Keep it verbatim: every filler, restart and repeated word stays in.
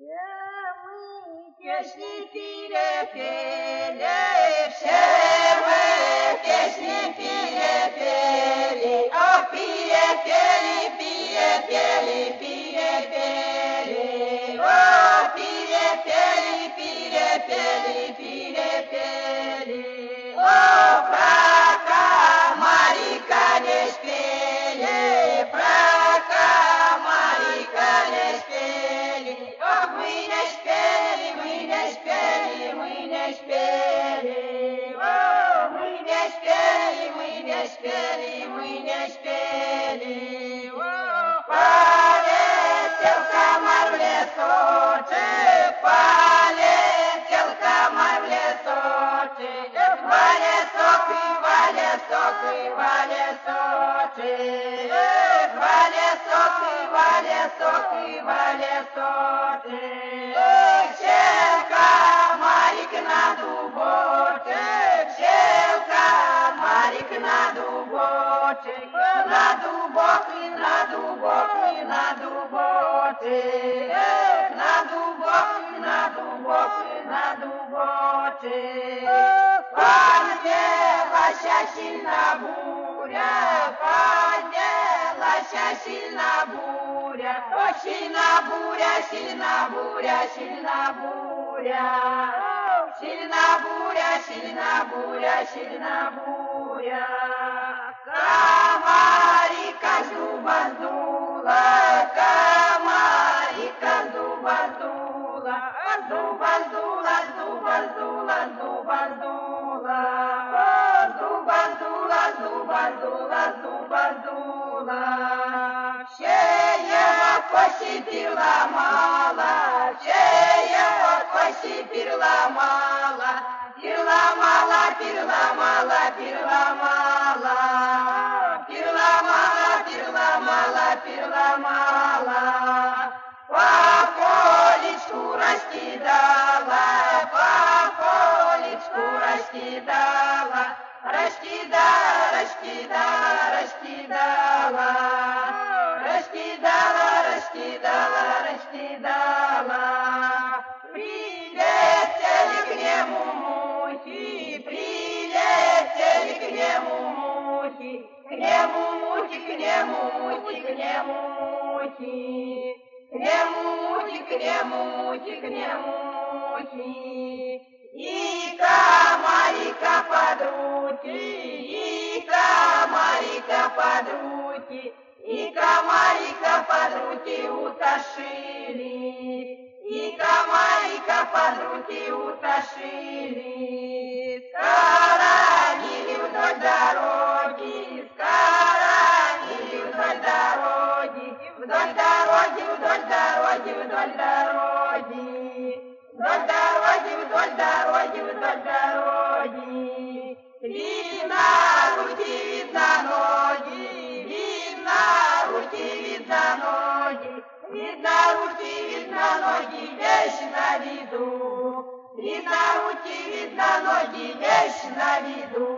Песни перепели, все мы песни перепели, о, перепели, перепели, перепели, о, перепели, перепели, перепели, о, про комарика не спели, про комарика не спели, ох, мы не спели, мы не спели, мы не спели, о, мы не спели, мы не спели, мы не спели, о, полетел комар в лесочек, полетел комар в лесочек, эх, в лесок и в лесок и в лесочек, эх, в лесок и в лесок и в лесочек, эх, сел комарик на дубочек, сел комарик на дубочек, на дубок и на дубок и на дубочек, эх, на дубок и на дубок и на дубочек, поднялась сильна буря, поднялась сильна буря, о, сильна буря, сильна буря, сильна буря, сильна буря, сильна буря, сильна буря. Комарика с дуба сдула, комарика с дуба сдула, с дуба сдула, с дуба сдула, с дуба сдула, с дуба сдула, с дуба сдула, с дуба сдула. Все его кости переломала, все его кости переломала, переломала, переломала, переломала, переломала, переломала, переломала. По полечку раскидала, по полечку раскидала, раскидала, раскидала, раскидала, раскидала, раскидала, раскидала. Прилетели к нему мухи, прилетели к нему мухи, к нему мухи, к нему мухи, к нему мухи, к нему мухи, к нему мухи, к нему мухи. И комарика под руки, и комарика под руки, и комарика под руки утащили, и комарика под руки утащили. Скоронили вдоль дороги, скоронили вдоль дороги, вдоль дороги, вдоль дороги, вдоль дороги, вдоль дороги, вдоль дороги, вдоль дороги. Видно руки, видно ноги, видно руки, видно ноги, видно руки, видно ноги, вещи на виду, видно руки, видно ноги, вещи на виду.